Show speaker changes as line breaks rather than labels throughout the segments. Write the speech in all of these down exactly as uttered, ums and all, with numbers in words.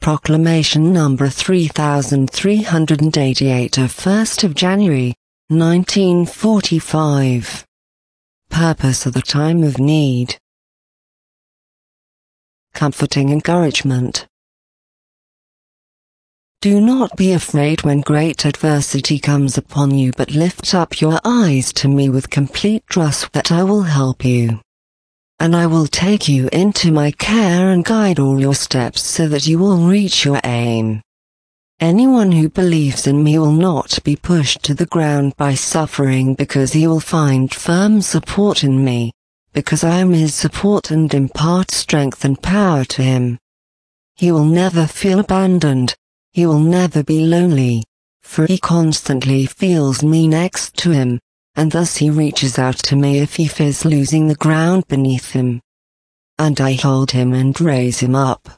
Proclamation number three thousand three hundred eighty-eight of first of January, nineteen forty-five. Purpose of the time of need. Comforting encouragement. Do not be afraid when great adversity comes upon you, but lift up your eyes to me with complete trust that I will help you. And I will take you into my care and guide all your steps so that you will reach your aim. Anyone who believes in me will not be pushed to the ground by suffering, because he will find firm support in me, because I am his support and impart strength and power to him. He will never feel abandoned. He will never be lonely, for he constantly feels me next to him, and thus he reaches out to me if he fears losing the ground beneath him. And I hold him and raise him up.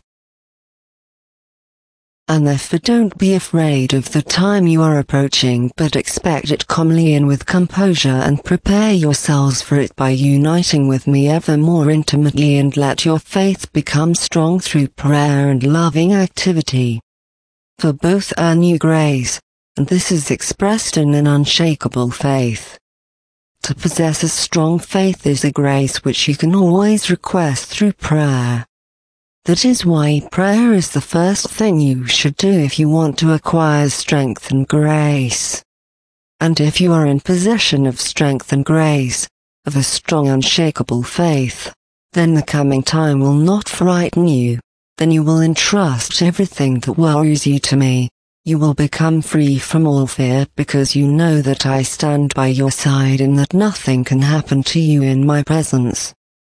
And therefore don't be afraid of the time you are approaching, but expect it calmly and with composure, and prepare yourselves for it by uniting with me ever more intimately, and let your faith become strong through prayer and loving activity. For both are new grace, and this is expressed in an unshakable faith. To possess a strong faith is a grace which you can always request through prayer. That is why prayer is the first thing you should do if you want to acquire strength and grace. And if you are in possession of strength and grace, of a strong unshakable faith, then the coming time will not frighten you. Then you will entrust everything that worries you to me. You will become free from all fear, because you know that I stand by your side and that nothing can happen to you in my presence.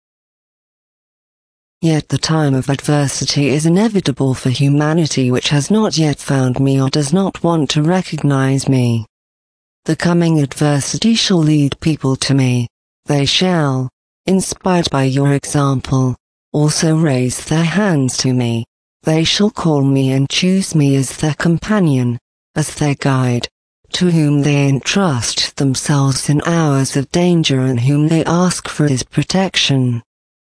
Yet the time of adversity is inevitable for humanity which has not yet found me or does not want to recognize me. The coming adversity shall lead people to me. They shall, inspired by your example, also raise their hands to me. They shall call me and choose me as their companion, as their guide, to whom they entrust themselves in hours of danger and whom they ask for his protection.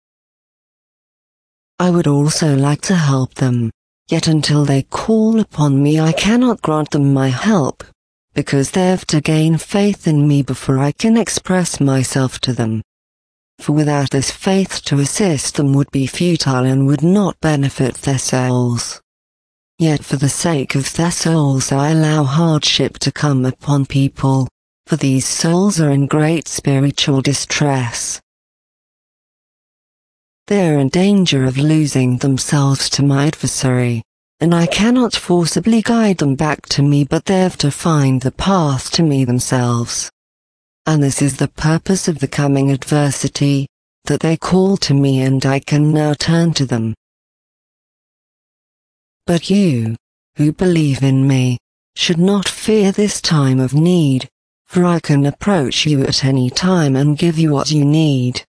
I would also like to help them, yet until they call upon me I cannot grant them my help, because they have to gain faith in me before I can express myself to them. For without this faith to assist them would be futile and would not benefit their souls. Yet for the sake of their souls I allow hardship to come upon people, for these souls are in great spiritual distress. They are in danger of losing themselves to my adversary, and I cannot forcibly guide them back to me, but they have to find the path to me themselves. And this is the purpose of the coming adversity, that they call to me and I can now turn to them. But you, who believe in me, should not fear this time of need, for I can approach you at any time and give you what you need.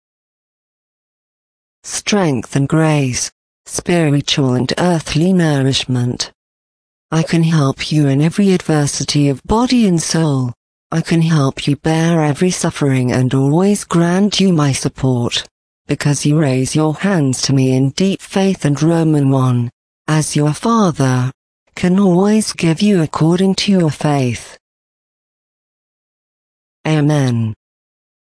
Strength and grace, spiritual and earthly nourishment. I can help you in every adversity of body and soul. I can help you bear every suffering and always grant you my support, because you raise your hands to me in deep faith, and Romans one, as your Father, can always give you according to your faith. Amen.